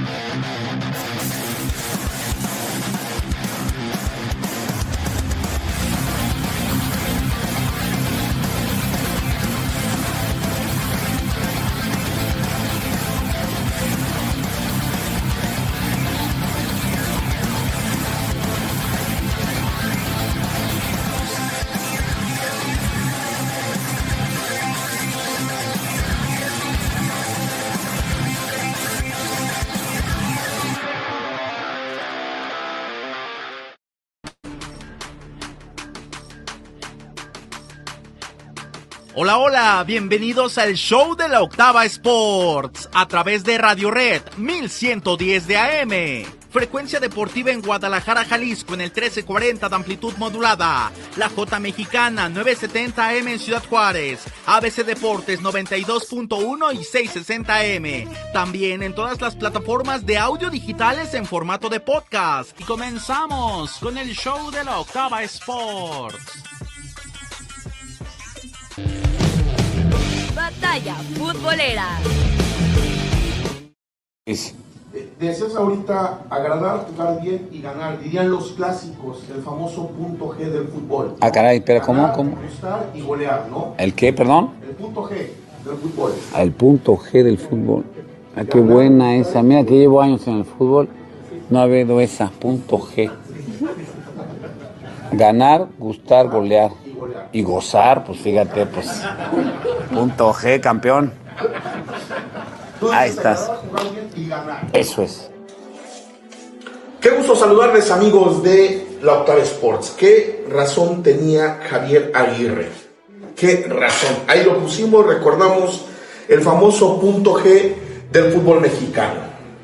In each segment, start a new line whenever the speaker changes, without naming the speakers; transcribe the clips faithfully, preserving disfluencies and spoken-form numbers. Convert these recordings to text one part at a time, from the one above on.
Hola, hola, bienvenidos al show de la Octava Sports, a través de Radio Red mil ciento diez de A M, frecuencia deportiva en Guadalajara, Jalisco en el trece cuarenta de amplitud modulada, la J Mexicana novecientos setenta A M en Ciudad Juárez, A B C Deportes noventa y dos punto uno y seiscientos sesenta A M, también en todas las plataformas de audio digitales en formato de podcast. Y comenzamos con el show de la Octava Sports.
Batalla futbolera.
Deseas ahorita agradar, jugar bien y ganar. Dirían los clásicos, el famoso punto G del fútbol.
Ah, caray, pero
ganar,
¿cómo? ¿Cómo?
Gustar y golear, ¿no?
¿El qué, perdón?
El punto G del fútbol.
El punto G del fútbol. Ah, qué buena esa. Mira que llevo años en el fútbol. No ha habido esa. Punto G. Ganar, gustar, golear. Y gozar, pues fíjate, pues. Punto G, campeón. Ahí estás. Eso es.
Qué gusto saludarles, amigos de la Octava Sports. ¿Qué razón tenía Javier Aguirre? ¿Qué razón? Ahí lo pusimos, recordamos el famoso punto G del fútbol mexicano.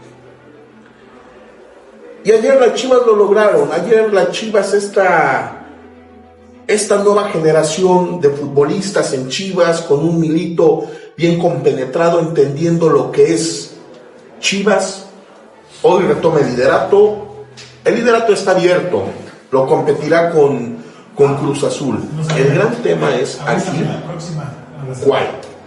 Y ayer las Chivas lo lograron. Ayer las Chivas, esta... Esta nueva generación de futbolistas en Chivas, con un Milito bien compenetrado, entendiendo lo que es Chivas, hoy retoma el liderato. El liderato está abierto, lo competirá con, con Cruz Azul. El gran tema es aquí, ¿cuál?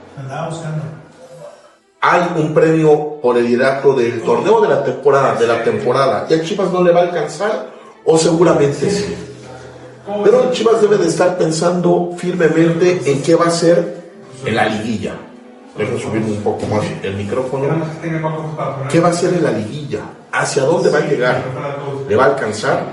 Hay un premio por el liderato del torneo de la temporada, de la temporada. ¿Y a Chivas no le va a alcanzar? ¿O seguramente sí? Pero Chivas debe de estar pensando firmemente en qué va a ser en la liguilla. Dejo subirme un poco más el micrófono. ¿Qué va a ser en la liguilla? ¿Hacia dónde va a llegar? ¿Le va a alcanzar?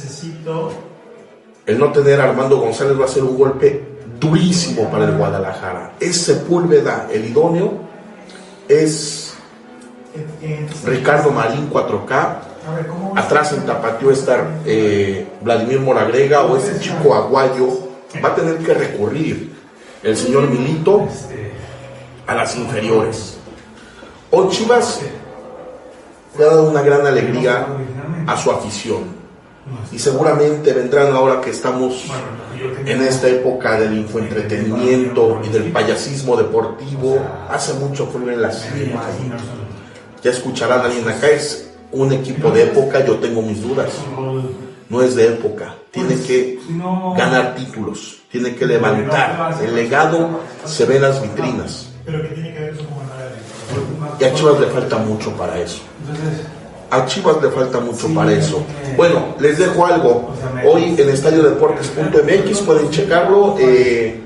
El no tener a Armando González va a ser un golpe durísimo para el Guadalajara. Es Sepúlveda el idóneo, es Ricardo Marín cuatro K. Atrás en Tapatío está eh, Vladimir Moragrega o ese chico aguayo. Va a tener que recurrir el señor Milito a las inferiores. Hoy Chivas le ha dado una gran alegría a su afición y seguramente vendrán, ahora que estamos en esta época del infoentretenimiento y del payasismo deportivo. Hace mucho frío en la cima y ya escucharán a alguien acá. Es un equipo de época, yo tengo mis dudas. No es de época, tiene que ganar títulos, tiene que levantar. El legado se ve en las vitrinas. Y a Chivas le falta mucho para eso. A Chivas le falta mucho para eso. Bueno, les dejo algo. Hoy en estadio deportes punto m x pueden checarlo. Eh,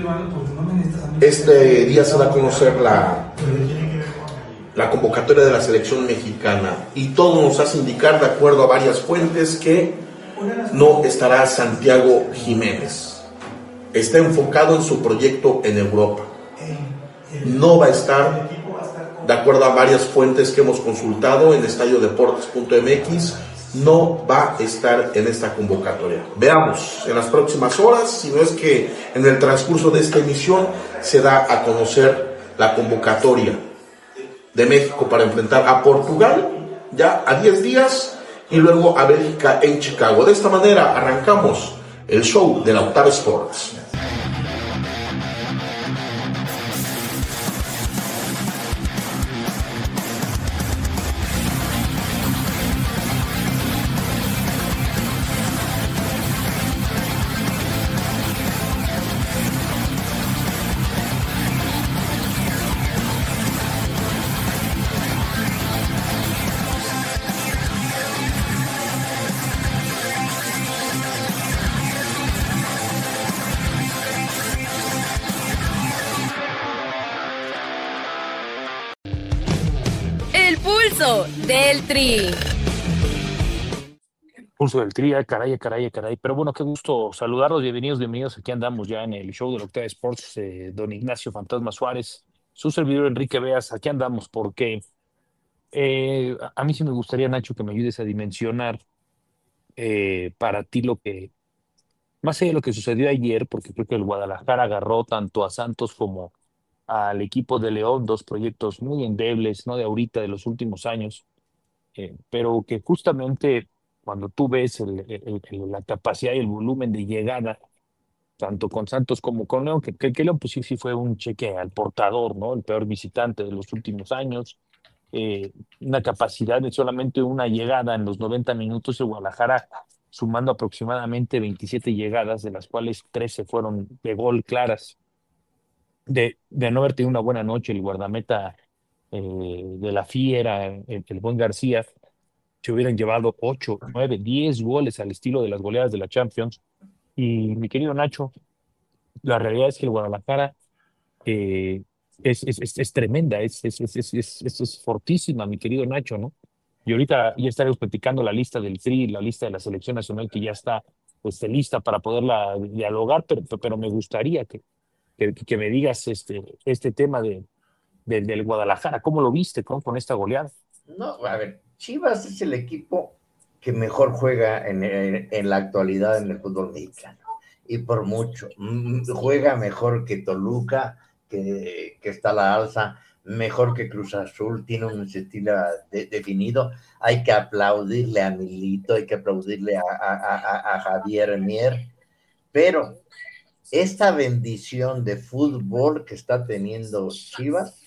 este día se da a conocer la... la convocatoria de la selección mexicana, y todo nos hace indicar, de acuerdo a varias fuentes, que no estará Santiago Jiménez. Está enfocado en su proyecto en Europa. No va a estar, de acuerdo a varias fuentes que hemos consultado en estadio deportes punto m x, no va a estar en esta convocatoria. Veamos en las próximas horas, si no es que en el transcurso de esta emisión se da a conocer la convocatoria de México para enfrentar a Portugal ya a diez días y luego a Bélgica en Chicago. De esta manera arrancamos el show de la Octava Sports.
Pulso del Tri.
Pulso del Tri, ay, caray, ay, caray, ay, caray. Pero bueno, qué gusto saludarlos. Bienvenidos, bienvenidos. Aquí andamos ya en el show de la Octava Sports, eh, don Ignacio Fantasma Suárez, su servidor Enrique Veas. Aquí andamos porque eh, a a mí sí me gustaría, Nacho, que me ayudes a dimensionar eh, para ti lo que, más allá de lo que sucedió ayer, porque creo que el Guadalajara agarró tanto a Santos como al equipo de León, dos proyectos muy endebles, no de ahorita, de los últimos años, eh, pero que justamente cuando tú ves el- el- el- la capacidad y el volumen de llegada, tanto con Santos como con León, que, que, que León pues sí, sí fue un cheque al portador, ¿no? El peor visitante de los últimos años, eh, una capacidad de solamente una llegada en los noventa minutos, el Guadalajara sumando aproximadamente veintisiete llegadas, de las cuales trece fueron de gol claras, de, de no haber tenido una buena noche el guardameta eh, de la Fiera, el, el buen García, se hubieran llevado ocho, nueve, diez goles al estilo de las goleadas de la Champions. Y mi querido Nacho, la realidad es que el Guadalajara eh, es, es, es, es tremenda, es, es, es, es, es, es- es fortísima, mi querido Nacho, ¿no? Y ahorita ya estaremos platicando la lista del Tri, la lista de la selección nacional que ya está pues, lista para poderla dialogar, pero, pero me gustaría que, que, que me digas este, este tema de, del del Guadalajara, ¿cómo lo viste con, con esta goleada?
No, a ver, Chivas es el equipo que mejor juega en, en- en la actualidad en el fútbol mexicano. Y por mucho. Mm, Juega mejor que Toluca, que, que está a la alza, mejor que Cruz Azul, tiene un estilo de- definido. Hay que aplaudirle a Milito, hay que aplaudirle a, a- a- a Javier Mier, pero esta bendición de fútbol que está teniendo Chivas,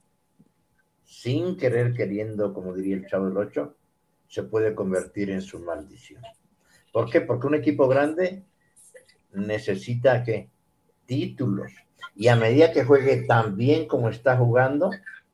sin querer queriendo, como diría el Chavo del Ocho, se puede convertir en su maldición. ¿Por qué? Porque un equipo grande necesita ¿qué? Títulos. Y a medida que juegue tan bien como está jugando,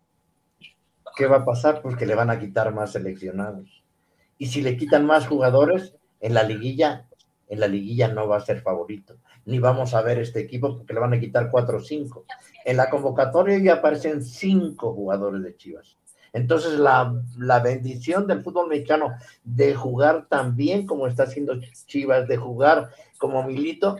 ¿qué va a pasar? Pues que le van a quitar más seleccionados. Y si le quitan más jugadores, en la liguilla, en la liguilla no va a ser favorito. Ni vamos a ver este equipo porque le van a quitar cuatro o cinco. En la convocatoria ya aparecen cinco jugadores de Chivas. Entonces la, la bendición del fútbol mexicano de jugar tan bien como está haciendo Chivas, de jugar como Milito,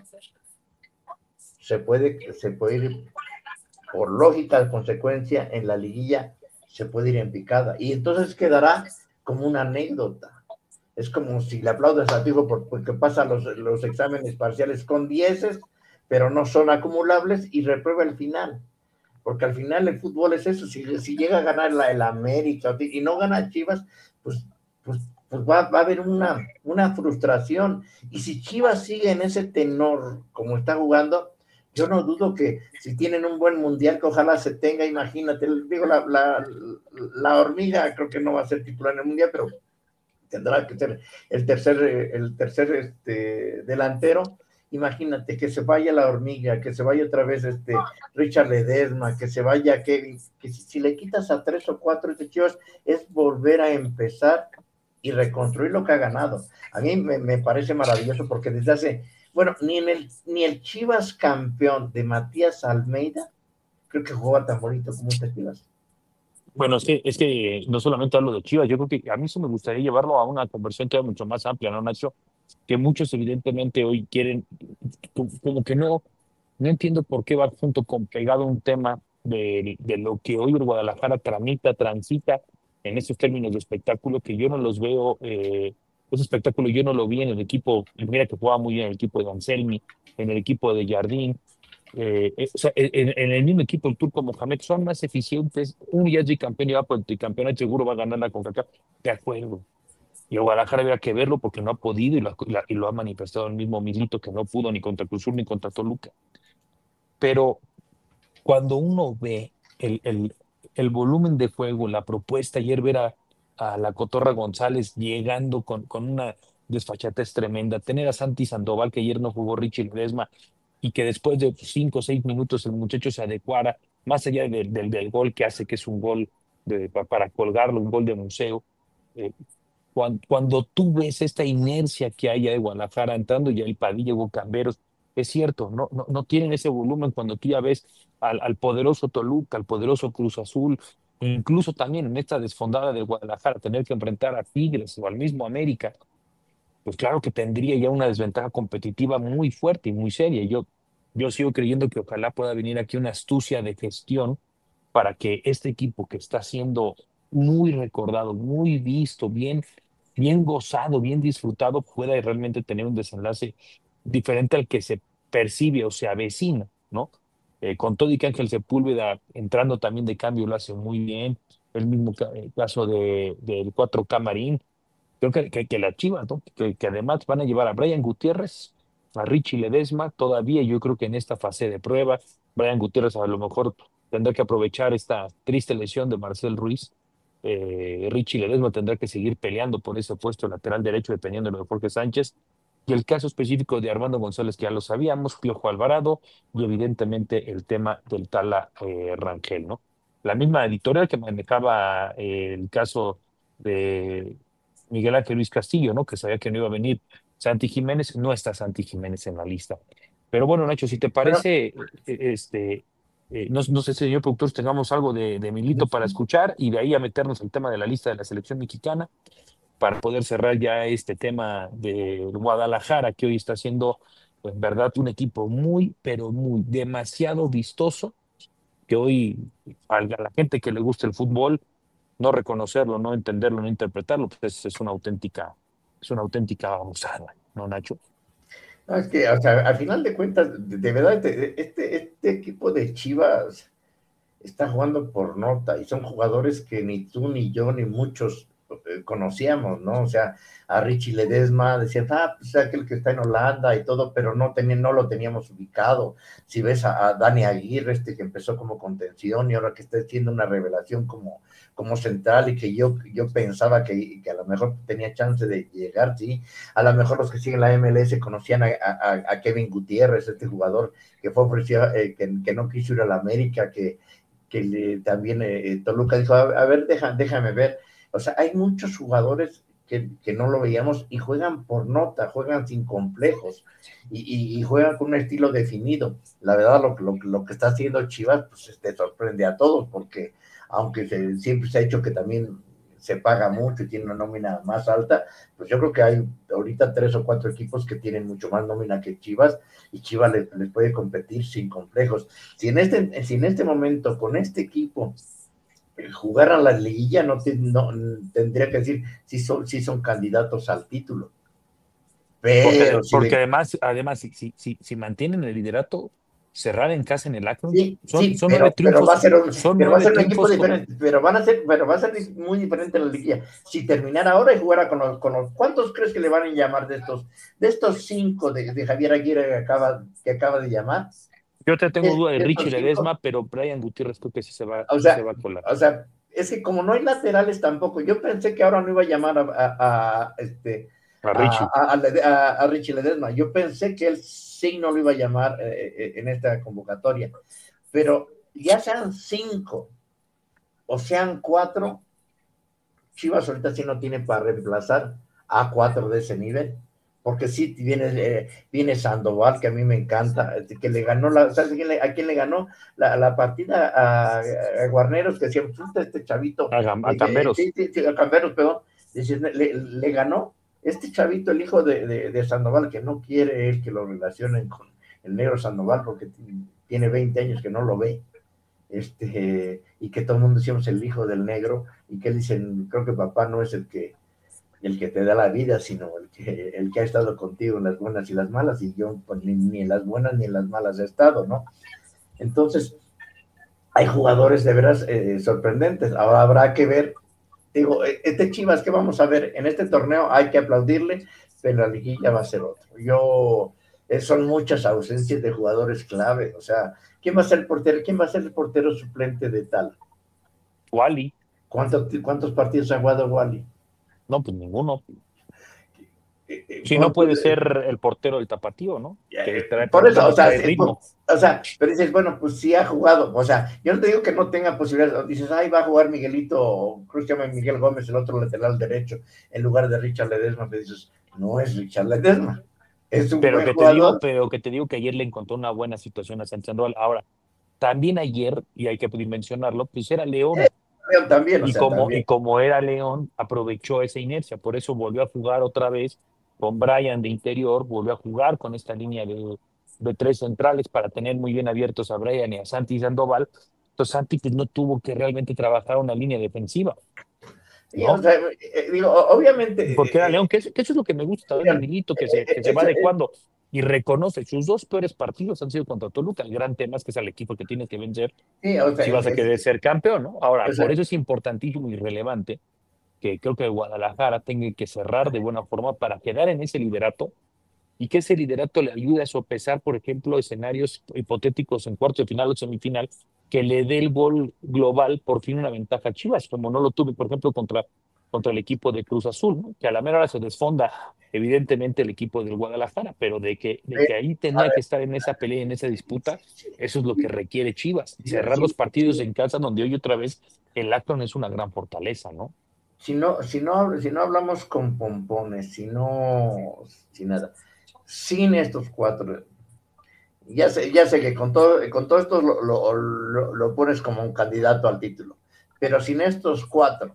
se puede, se puede ir por lógica de consecuencia en la liguilla, se puede ir en picada. Y entonces quedará como una anécdota. Es como si le aplaudes a tu hijo por- porque pasa los, los exámenes parciales con dieces, pero no son acumulables y reprueba el final. Porque al final el fútbol es eso. Si, si llega a ganar la, el América y no gana Chivas, pues, pues, pues va, va a haber una, una frustración. Y si Chivas sigue en ese tenor como está jugando, yo no dudo que si tienen un buen mundial, que ojalá se tenga, imagínate, digo, la, la, la hormiga creo que no va a ser titular en el mundial, pero tendrá que ser el tercer, el tercer este, delantero. Imagínate que se vaya la hormiga, que se vaya otra vez este Richard Ledesma, que se vaya Kevin, que si, si le quitas a tres o cuatro de Chivas es volver a empezar y reconstruir lo que ha ganado. A mí me, me parece maravilloso porque desde hace, bueno, ni en el ni el Chivas campeón de Matías Almeida creo que jugaba tan bonito como este Chivas.
Bueno, es que, es que no solamente hablo de Chivas, yo creo que a mí eso me gustaría llevarlo a una conversión todavía mucho más amplia, ¿no, Nacho? Que muchos evidentemente hoy quieren, como, como que no, no entiendo por qué va junto con pegado un tema de, de lo que hoy el Guadalajara tramita, transita en esos términos de espectáculo, que yo no los veo, eh, ese espectáculo yo no lo vi en el equipo, mira que jugaba muy bien en el equipo de Anselmi, en el equipo de Jardín, eh, eh, o sea, en, en el mismo equipo, el Turco Mohamed, son más eficientes. Uno ya es tricampeón y va por el tricampeonato, seguro va a ganar la CONCACAF. De acuerdo. Y el Guadalajara había que verlo porque no ha podido y lo, ha- la- y lo ha manifestado el mismo Milito que no pudo ni contra Cruz Azul ni contra Toluca. Pero cuando uno ve el, el, el volumen de juego, la propuesta, ayer ver a, a la Cotorra González llegando con, con una desfachatez tremenda, tener a Santi Sandoval, que ayer no jugó Richie Ledesma, y que después de cinco o seis minutos el muchacho se adecuara, más allá del, del, del gol que hace, que es un gol de, pa- para colgarlo, un gol de museo. eh, cuando, cuando tú ves esta inercia que hay de Guadalajara entrando ya el Padilla, Hugo Camberos, es cierto, no, no, no tienen ese volumen cuando tú ya ves al, al poderoso Toluca, al poderoso Cruz Azul, e incluso también en esta desfondada del Guadalajara, tener que enfrentar a Tigres o al mismo América, pues claro que tendría ya una desventaja competitiva muy fuerte y muy seria. Yo, yo sigo creyendo que ojalá pueda venir aquí una astucia de gestión para que este equipo que está siendo muy recordado, muy visto, bien, bien gozado, bien disfrutado, pueda realmente tener un desenlace diferente al que se percibe o se avecina, ¿no? Eh, con todo y que Ángel Sepúlveda entrando también de cambio lo hace muy bien, el mismo ca- eh, caso de, del cuatro K Marín, creo que, que, que la Chivas, ¿no? Que, que además van a llevar a Brian Gutiérrez, a Richie Ledesma, todavía yo creo que en esta fase de prueba, Brian Gutiérrez a lo mejor tendrá que aprovechar esta triste lesión de Marcel Ruiz. Eh, Richie Ledesma tendrá que seguir peleando por ese puesto lateral derecho, dependiendo de lo de Jorge Sánchez. Y el caso específico de Armando González, que ya lo sabíamos, Piojo Alvarado, y evidentemente el tema del Tala eh, Rangel, ¿no? La misma editorial que manejaba eh, el caso de Miguel Ángel Luis Castillo, ¿no? Que sabía que no iba a venir Santi Jiménez, no está Santi Jiménez en la lista. Pero bueno, Nacho, si te
Bueno,
parece, eh, este, eh, no, no sé, señor productor, si tengamos algo de, de Milito para escuchar y de ahí a meternos al tema de la lista de la selección mexicana para poder cerrar ya este tema de Guadalajara, que hoy está siendo, pues, en verdad, un equipo muy, pero muy demasiado vistoso, que hoy a la gente que le gusta el fútbol, no reconocerlo, no entenderlo, no interpretarlo, pues es, es una auténtica, es una auténtica abusada, ¿no, Nacho?
no, es que, o sea, al final de cuentas, de, de verdad, este, este, este equipo de Chivas está jugando por nota y son jugadores que ni tú, ni yo, ni muchos eh, conocíamos, ¿no? O sea, a Richie Ledesma decían, ah, pues aquel que está en Holanda y todo, pero no, tenía, no lo teníamos ubicado. Si ves a, a Dani Aguirre, este que empezó como contención y ahora que está haciendo una revelación como, como central y que yo, yo pensaba que, que a lo mejor tenía chance de llegar, sí. A lo mejor los que siguen la M L S conocían a, a, a Kevin Gutiérrez, este jugador que fue ofrecido, eh, que, que no quiso ir a la América, que que le, también eh, Toluca dijo, a, a ver, deja, déjame ver. O sea, hay muchos jugadores que, que, no lo veíamos y juegan por nota, juegan sin complejos y, y, y juegan con un estilo definido. La verdad, lo, lo, lo que está haciendo Chivas, pues te sorprende a todos, porque aunque se, siempre se ha hecho que también se paga mucho y tiene una nómina más alta, pues yo creo que hay ahorita tres o cuatro equipos que tienen mucho más nómina que Chivas y Chivas les, les puede competir sin complejos. Si en este, si en este momento con este equipo jugaran la liguilla, no, te, no tendría que decir si son, si son candidatos al título. Pero
porque,
si
porque
le,
además, además si, si, si, si mantienen el liderato, cerrar en casa en el Akron,
sí,
son,
sí,
son
pero,
nueve
pero va a
triunfos,
ser un,
son
pero va a
nueve
ser un equipo
triunfos.
diferente, pero van a ser, pero va a ser muy diferente la liguilla. Si terminara ahora y jugara con los, con los, ¿cuántos crees que le van a llamar de estos, de estos cinco de, de Javier Aguirre que acaba, que acaba de llamar?
Yo te tengo
De,
duda de
de
Richie
estos cinco,
Ledesma, pero Brian Gutiérrez creo que sí se va,
o
sí se
sea,
va a colar.
o sea, es que como no hay laterales tampoco, yo pensé que ahora no iba a llamar a, a, a este
A
a,
Richie.
a, a, a, Richie Ledesma. Yo pensé que él sí no lo iba a llamar eh, en esta convocatoria, pero ya sean cinco o sean cuatro, Chivas ahorita sí no tiene para reemplazar a cuatro de ese nivel, porque sí viene, eh, viene Sandoval, que a mí me encanta, que le ganó, la, ¿sabes a quién le, a quién le ganó la, la partida? A, a Guarneros, que decía, este chavito,
A, Gam- a
eh, eh,
Camberos.
sí, sí, a Camberos, perdón, decía, le, le, ganó este chavito, el hijo de, de, de Sandoval, que no quiere él que lo relacionen con el negro Sandoval, porque tiene veinte años que no lo ve. Este, y que todo el mundo decíamos el hijo del negro, y que él dice, creo que papá no es el que, el que te da la vida, sino el que, el que ha estado contigo en las buenas y las malas, y yo pues, ni, ni en las buenas ni en las malas he estado, ¿no? Entonces, hay jugadores de veras eh, sorprendentes. Ahora habrá que ver, digo, este Chivas que vamos a ver en este torneo hay que aplaudirle, pero la liguilla va a ser otro. Yo, eh, son muchas ausencias de jugadores clave, o sea, ¿quién va a ser el portero? ¿Quién va a ser el portero suplente de tal?
Wally.
¿Cuántos, cuántos partidos ha jugado Wally?
No, pues ninguno.
Eh, eh,
Si no
por,
puede
eh,
ser el portero del tapatío, ¿no? Que trae,
por
por lo
eso,
menos
o sea,
trae
sí,
ritmo.
por, o sea, pero dices, bueno, pues sí ha jugado, o sea, yo no te digo que no tenga posibilidades, dices, ay, va a jugar Miguelito, creo que se llama Miguel Gómez, el otro lateral derecho, en lugar de Richard Ledesma, me dices, no es Richard Ledesma, es un
Pero
buen
que te digo,
jugador.
pero que te digo que ayer le encontró una buena situación a Sánchez Sandoval. Ahora, también ayer, y hay que mencionarlo, pues era León.
León también, o
Y
sea,
como,
también.
y como era León, aprovechó esa inercia, por eso volvió a jugar otra vez con Brian de interior, volvió a jugar con esta línea de, de tres centrales para tener muy bien abiertos a Brian y a Santi Sandoval. Entonces Santi pues, no tuvo que realmente trabajar una línea defensiva,
Y, o
¿no?
sea, eh, digo, obviamente,
Porque era
eh,
León, que eso, que eso es lo que me gusta de
León,
Milito, que
eh,
se,
eh,
que se va
eso, eh,
adecuando y reconoce sus dos peores partidos han sido contra Toluca. El gran tema es que es el equipo que tienes que vencer
sí, o sea,
si vas
es-
a querer
es-
ser campeón, ¿no? Ahora,
o
por
sea,
eso es importantísimo y relevante que creo que Guadalajara tenga que cerrar de buena forma para quedar en ese liderato y que ese liderato le ayude a sopesar, por ejemplo, escenarios hipotéticos en cuarto de final o semifinal, que le dé el gol global por fin una ventaja a Chivas, como no lo tuve, por ejemplo, contra, contra el equipo de Cruz Azul, ¿no? Que a la mera hora se desfonda evidentemente el equipo del Guadalajara, pero de que, de
eh,
que ahí
a
tenía
ver,
que estar en esa pelea, en esa disputa, eso es lo que requiere Chivas,
si,
cerrar los
si-
partidos en casa donde hoy otra vez el Akron es una gran fortaleza, ¿no?
si no, si no, si no hablamos con pompones, si no, sin nada, sin estos cuatro, ya sé, ya sé que con todo, con todo esto lo, lo, lo, lo pones como un candidato al título, pero sin estos cuatro,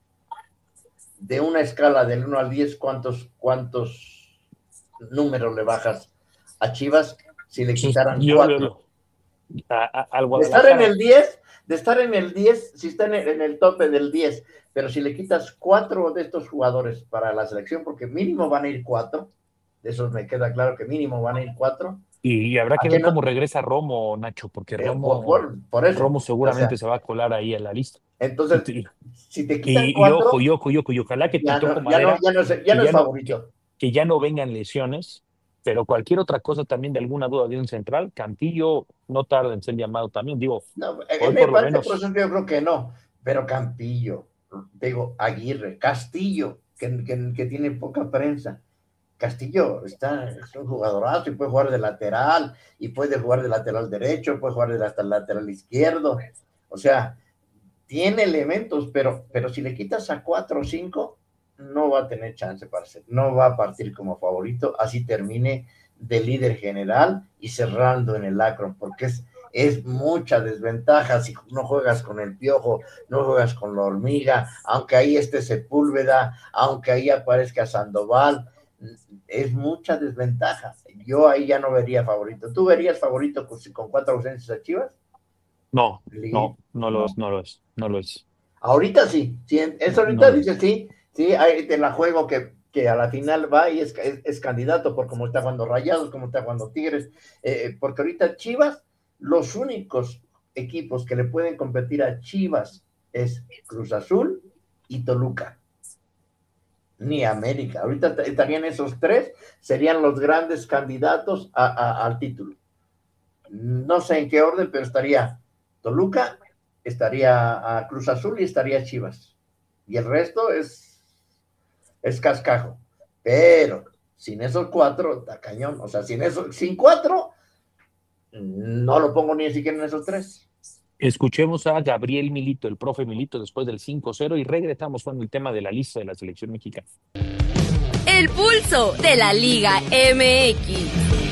de una escala del uno al diez, ¿cuántos, cuántos números le bajas a Chivas si le
Entonces,
quitaran
yo, yo,
cuatro?
yo, a- a- al
De estar en
Guadalajara.
el diez, de estar en el diez, si está en el, en el tope del diez, pero si le quitas cuatro de estos jugadores para la selección, porque mínimo van a ir cuatro, de esos me queda claro que mínimo van a ir cuatro.
Y, y habrá
¿A
que
qué
ver
no?
cómo regresa Romo, Nacho, porque
Eh, por,
Romo,
por, por, eso.
Romo
O sea,
seguramente se va a colar ahí a la lista.
entonces,
Y,
si te quitan
y, y ojo,
cuatro,
y ojo, y ojo, y ojalá que te
ya
toco
no, ya no,
madera,
ya no, es, ya
que
no es
ya no, que,
favorito.
que ya no vengan lesiones, pero cualquier otra cosa también de alguna duda de un central, Cantillo no tarda en ser llamado también. Digo,
No,
hoy
en,
por lo
para este proceso
menos,
yo creo que no, pero Campillo, digo, Aguirre, Castillo, que, que, que tiene poca prensa. Castillo está, es un jugadorazo y puede jugar de lateral, y puede jugar de lateral derecho, puede jugar de hasta el lateral izquierdo. O sea, tiene elementos, pero, pero si le quitas a cuatro o cinco, no va a tener chance para ser, no va a partir como favorito, así termine de líder general y cerrando en el Akron, porque es, es mucha desventaja si no juegas con el Piojo, no juegas con la Hormiga, aunque ahí esté Sepúlveda, aunque ahí aparezca Sandoval, es mucha desventaja. Yo ahí ya no vería favorito. ¿Tú verías favorito con, con cuatro ausencias a Chivas?
no,
Sí,
no, no lo
no.
es, no lo es, no lo es,
Ahorita sí, sí, eso
no
ahorita
lo
dice
es.
sí, sí, ahí te la juego que, que a la final va y es, es, es candidato por cómo está jugando Rayados, cómo está jugando Tigres, eh, porque ahorita Chivas, los únicos equipos que le pueden competir a Chivas es Cruz Azul y Toluca, ni América. Ahorita estarían esos tres, serían los grandes candidatos a, a, al título. No sé en qué orden, pero estaría Toluca, estaría a Cruz Azul y estaría Chivas. Y el resto es, es cascajo. Pero sin esos cuatro, está cañón. O sea, sin eso, sin cuatro, no lo pongo ni siquiera en esos tres.
Escuchemos a Gabriel Milito, el profe Milito, después del cinco cero y regresamos con el tema de la lista de la selección mexicana.
El pulso de la Liga M X.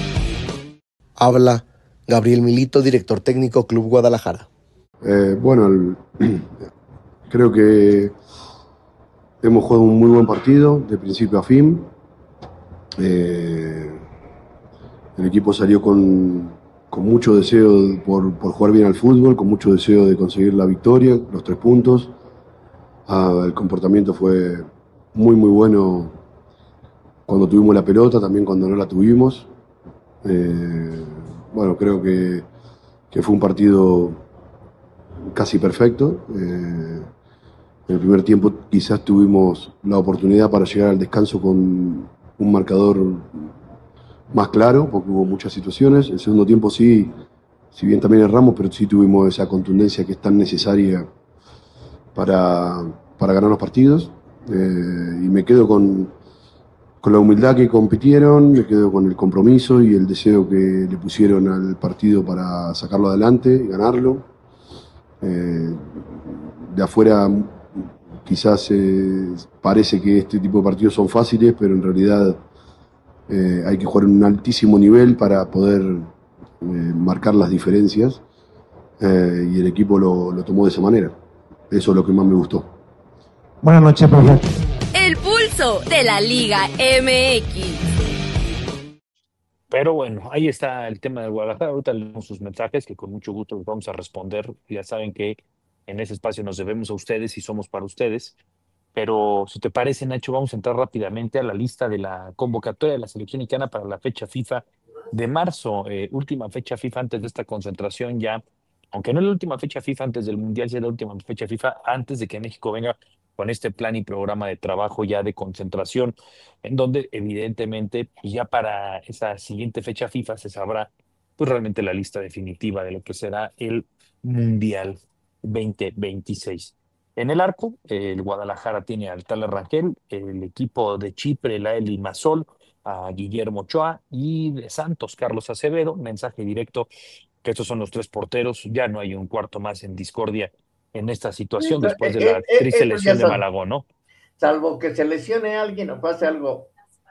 Habla Gabriel Milito, director técnico Club Guadalajara.
Eh, bueno, el, creo que hemos jugado un muy buen partido de principio a fin. Eh, el equipo salió con, con mucho deseo por, por jugar bien al fútbol, con mucho deseo de conseguir la victoria, los tres puntos. Ah, el comportamiento fue muy muy bueno cuando tuvimos la pelota, también cuando no la tuvimos. Eh, bueno, creo que, que fue un partido casi perfecto. Eh, en el primer tiempo quizás tuvimos la oportunidad para llegar al descanso con un marcador más claro, porque hubo muchas situaciones. El segundo tiempo sí, si bien también erramos, pero sí tuvimos esa contundencia que es tan necesaria para, para ganar los partidos. Eh, y me quedo con, con la humildad que compitieron, me quedo con el compromiso y el deseo que le pusieron al partido para sacarlo adelante y ganarlo. Eh, de afuera quizás eh, parece que este tipo de partidos son fáciles, pero en realidad eh, hay que jugar en un altísimo nivel para poder eh, marcar las diferencias, eh, y el equipo lo, lo tomó de esa manera. eso es lo que más me gustó.
Buenas noches, profe.
El pulso de la Liga M X.
Pero bueno, ahí está el tema del Guadalajara. Ahorita leemos sus mensajes, que con mucho gusto los vamos a responder. Ya saben que en ese espacio nos debemos a ustedes y somos para ustedes. Pero si te parece, Nacho, vamos a entrar rápidamente a la lista de la convocatoria de la selección mexicana para la fecha FIFA de marzo, eh, última fecha FIFA antes de esta concentración ya, aunque no es la última fecha FIFA antes del Mundial, sí es la última fecha FIFA antes de que México venga con este plan y programa de trabajo ya de concentración, en donde evidentemente pues ya para esa siguiente fecha FIFA se sabrá pues realmente la lista definitiva de lo que será el Mundial veinte veintiséis. En el arco, el Guadalajara tiene al Tala Rangel, el equipo de Chipre, la El Limassol, a Guillermo Ochoa, y de Santos, Carlos Acevedo. Mensaje directo que estos son los tres porteros. Ya no hay un cuarto más en discordia en esta situación
Eso,
después de
eh,
la
eh,
triste
eso ya
lesión de
son-
Malagón, ¿no?
Salvo que se lesione alguien o pase algo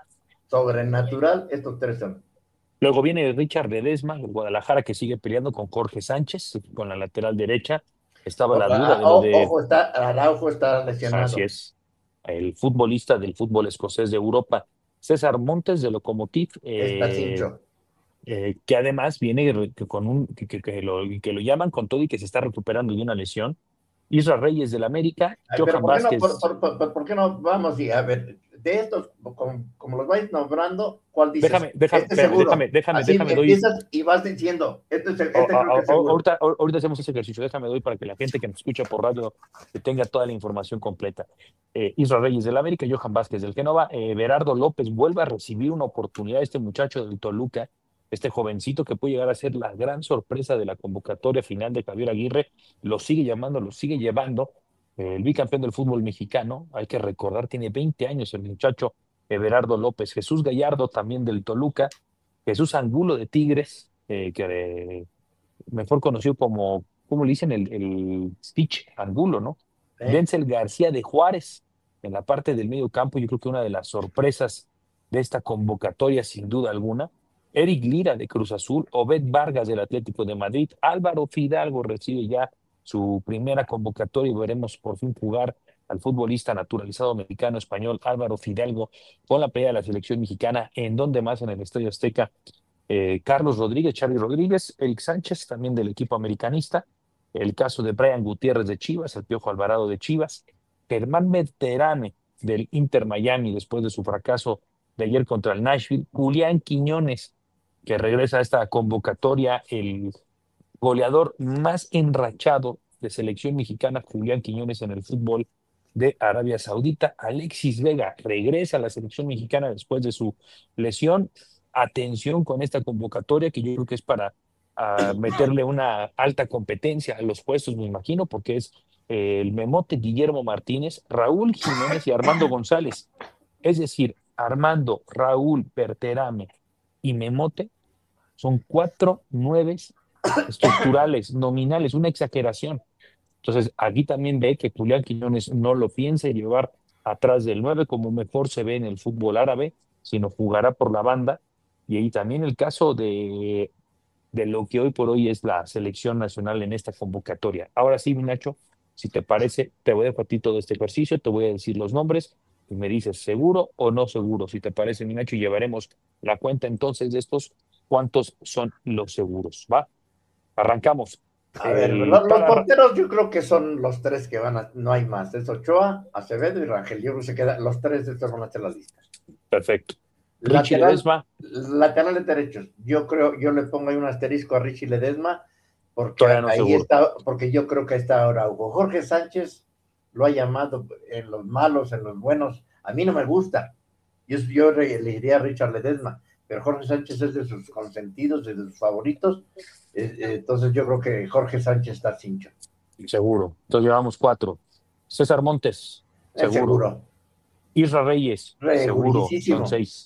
sobrenatural, estos tres son.
Luego viene Richard Ledesma, el Guadalajara, que sigue peleando con Jorge Sánchez, con la lateral derecha. Estaba la duda de lo
O-
de...
Ojo, está, Araujo está lesionado.
Así es, el futbolista del fútbol escocés de Europa, César Montes de Lokomotiv,
Está
eh,
cincho.
eh, que además viene re- que con un que, que- que lo, que lo llaman con todo y que se está recuperando de una lesión. Isra Reyes del América,
Ay, pero
Johan
¿por qué, no,
Vázquez.
por, por- por- por- por qué no vamos y a ver, de estos, como, como los vais nombrando, ¿cuál dices?
Déjame, déjame,
Este
espérame,
seguro.
déjame, déjame,
Así
déjame, doy.
empiezas y vas diciendo, este, es el- este
O-
creo
a-
que
a-
es seguro.
ahorita, ahorita hacemos ese ejercicio, déjame doy para que la gente que nos escucha por radio que tenga toda la información completa. Eh, Isra Reyes del América, Johan Vázquez del Génova, eh, Berardo López vuelve a recibir una oportunidad, este muchacho del Toluca, este jovencito que puede llegar a ser la gran sorpresa de la convocatoria final de Javier Aguirre, lo sigue llamando, lo sigue llevando, eh, el bicampeón del fútbol mexicano, hay que recordar, tiene veinte años el muchacho, eh, Berardo López, Jesús Gallardo también del Toluca, Jesús Angulo de Tigres, eh, que eh, mejor conocido como, ¿cómo le dicen? El, el Stitch Angulo, ¿no?
¿Eh?
Denzel García de Juárez, en la parte del medio campo, yo creo que una de las sorpresas de esta convocatoria, sin duda alguna. Eric Lira de Cruz Azul, Obed Vargas del Atlético de Madrid, Álvaro Fidalgo recibe ya su primera convocatoria y veremos por fin jugar al futbolista naturalizado mexicano-español Álvaro Fidalgo con la pelea de la selección mexicana, en donde más en el Estadio Azteca. Eh, Carlos Rodríguez, Charly Rodríguez, Eric Sánchez, también del equipo americanista, el caso de Brian Gutiérrez de Chivas, el Piojo Alvarado de Chivas, Germán Berterame del Inter Miami después de su fracaso de ayer contra el Nashville, Julián Quiñones, que regresa a esta convocatoria, el goleador más enrachado de selección mexicana, Julián Quiñones, en el fútbol de Arabia Saudita. Alexis Vega regresa a la selección mexicana después de su lesión. Atención con esta convocatoria, que yo creo que es para uh, meterle una alta competencia a los puestos, me imagino, porque es eh, el Memote Guillermo Martínez, Raúl Jiménez y Armando González. Es decir, Armando, Raúl, Berterame y Memote son cuatro nueves estructurales, nominales, una exageración. Entonces, aquí también ve que Julián Quiñones no lo piensa llevar atrás del nueve como mejor se ve en el fútbol árabe, sino jugará por la banda. Y ahí también el caso de, de lo que hoy por hoy es la selección nacional en esta convocatoria. Ahora sí, mi Nacho, si te parece, te voy a dejar a ti todo este ejercicio, te voy a decir los nombres y me dices seguro o no seguro. Si te parece, mi Nacho, llevaremos la cuenta entonces de estos, cuántos son los seguros, ¿va? Arrancamos.
A ver,
El
los, los
Tala-
porteros yo creo que son los tres que van a, no hay más, es Ochoa, Acevedo y Rangel. Yo creo que se queda, los tres de estos van a hacer la lista.
Perfecto. Richie
Lateral,
Ledesma,
laterales derechos. Yo creo, yo le pongo ahí un asterisco a Richie Ledesma, porque
Todavía no
ahí
seguro.
está, porque yo creo que está ahora Hugo. Jorge Sánchez lo ha llamado en los malos, en los buenos. A mí no me gusta. Yo, yo le diría a Richard Ledesma, pero Jorge Sánchez es de sus consentidos, de sus favoritos. Eh, eh, entonces yo creo que Jorge Sánchez está cincho.
seguro. Entonces llevamos cuatro. César Montes,
Eh,
seguro.
seguro.
Isra Reyes, seguro.
Segurísimo.
Son seis.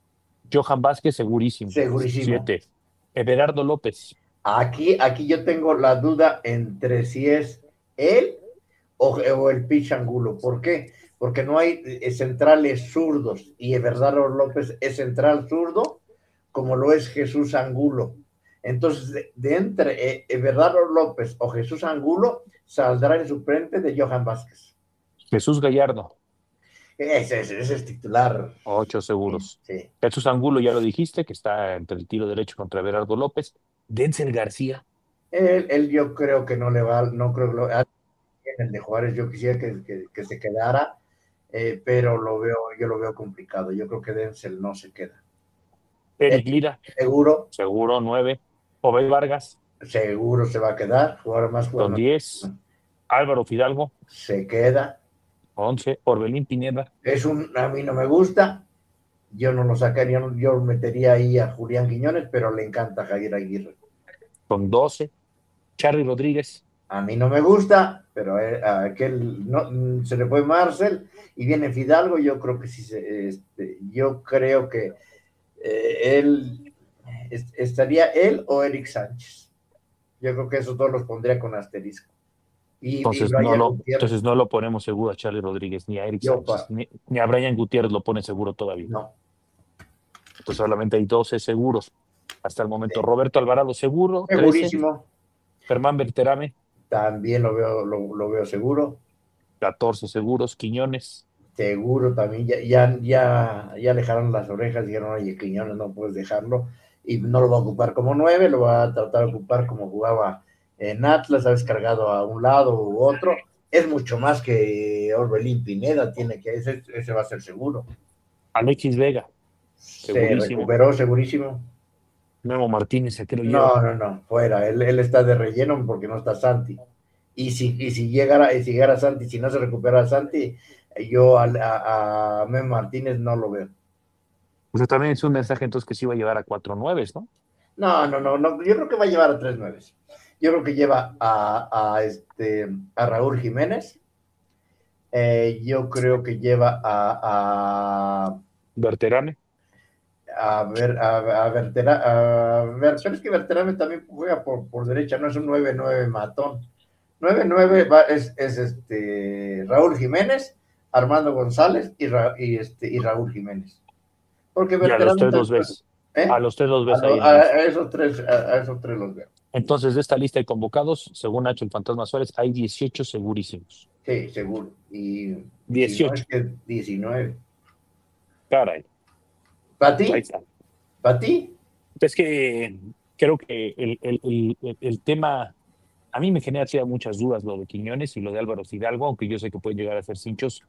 Johan Vázquez, segurísimo.
Segurísimo.
Siete. Everardo López.
Aquí, aquí yo tengo la duda entre si es él o, o el Pitch Angulo. ¿Por qué? Porque no hay eh, centrales zurdos y Everardo López es central zurdo como lo es Jesús Angulo. Entonces, de, de entre eh, Everardo López o Jesús Angulo, saldrá el suplente de Johan Vázquez.
Jesús Gallardo.
Ese, ese, ese es titular.
Ocho seguros.
Sí, sí.
Jesús Angulo, ya lo dijiste, que está entre el tiro derecho contra Berardo López. Denzel García.
Él, él yo creo que no le va, no creo que lo, el de Juárez yo quisiera que, que, que se quedara, eh, pero lo veo, yo lo veo complicado. Yo creo que Denzel no se queda.
Eric Lira.
Seguro.
Seguro, nueve. Obed Vargas.
Seguro se va a quedar. Jugar más
Con diez. Álvaro Fidalgo.
Se queda.
once. Orbelín Pineda.
Es un, a mí no me gusta. Yo no lo sacaría, yo metería ahí a Julián Quiñones, pero le encanta Javier Aguirre.
Con doce. Charly Rodríguez.
A mí no me gusta, pero a aquel no, se le fue Marcel y viene Fidalgo. Yo creo que sí, se, este, yo creo que eh, él est estaría él o Eric Sánchez. Yo creo que esos dos los pondría con asterisco. Y,
entonces,
y
no lo, entonces no lo ponemos seguro a Charly Rodríguez ni a Eric yo, Sánchez, ni, ni a Brian Gutiérrez lo pone seguro todavía.
No.
Entonces solamente hay doce seguros hasta el momento. Sí. Roberto Alvarado seguro.
Segurísimo.
trece. Germán Berterame.
También lo veo, lo, lo veo seguro.
catorce seguros. Quiñones.
Seguro también. Ya, ya, ya, ya le jalaron las orejas. Dijeron, oye, Quiñones no puedes dejarlo. Y no lo va a ocupar como nueve, lo va a tratar de ocupar como jugaba en Atlas, ha descargado a un lado u otro. Es mucho más que Orbelín Pineda, tiene que, ese, ese va a ser seguro.
Alexis Vega.
Se recuperó segurísimo.
Memo Martínez, ¿a qué lo
lleva?
No,
no, no, fuera. Él, él está de relleno porque no está Santi. Y si, y si llegara, y si llegara Santi, si no se recupera Santi, yo a, a, a Memo Martínez no lo veo.
O sea, también es un mensaje entonces que sí va a llevar a cuatro nueves, ¿no?
No, no, no, no, yo creo que va a llevar a tres nueves. Yo creo que lleva a, a, este, a Raúl Jiménez. Eh, yo creo que lleva a... a
Berterame.
A ver, a, a Berterame. A ver, pero es que Berterame también juega por, por derecha, no es un nueve nueve matón. nueve nueve va, es, es este Raúl Jiménez, Armando González y, Ra, y, este, y Raúl Jiménez. Porque
Berterame. Y a los tres los ves. ¿Eh? A los tres los ves
a,
ahí.
A, a, esos tres, a, a esos tres los veo.
Entonces, de esta lista de convocados, según Nacho el Fantasma Suárez, hay dieciocho segurísimos.
Sí, seguro. Y
dieciocho.
Si no es que diecinueve.
Caray.
¿Para ti? ¿Para ti?
Es que creo que el, el, el, el tema, a mí me genera muchas dudas lo de Quiñones y lo de Álvaro Fidalgo, aunque yo sé que pueden llegar a ser cinchos.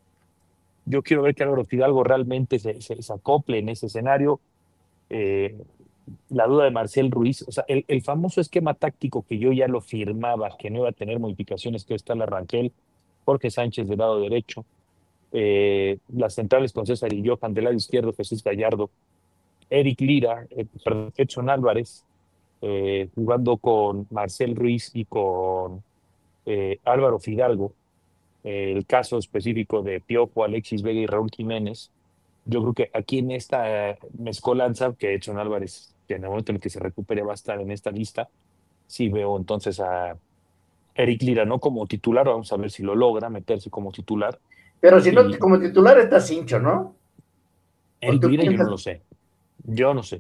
Yo quiero ver que Álvaro Fidalgo realmente se, se, se acople en ese escenario. Eh, la duda de Marcel Ruiz, o sea, el, el famoso esquema táctico que yo ya lo firmaba, que no iba a tener modificaciones, que está la Rangel, Jorge Sánchez del lado derecho, eh, las centrales con César y Johan del lado izquierdo, Jesús Gallardo, Eric Lira, eh, perdón, Edson Álvarez, eh, jugando con Marcel Ruiz y con eh, Álvaro Fidalgo, eh, el caso específico de Piojo, Alexis Vega y Raúl Jiménez. Yo creo que aquí en esta eh, mezcolanza, que Edson Álvarez, que en el momento en el que se recupere va a estar en esta lista, sí veo entonces a Eric Lira, no como titular, vamos a ver si lo logra meterse como titular.
Pero si y, no, como titular está cincho, ¿no?
Eric Lira yo no lo sé, yo no sé.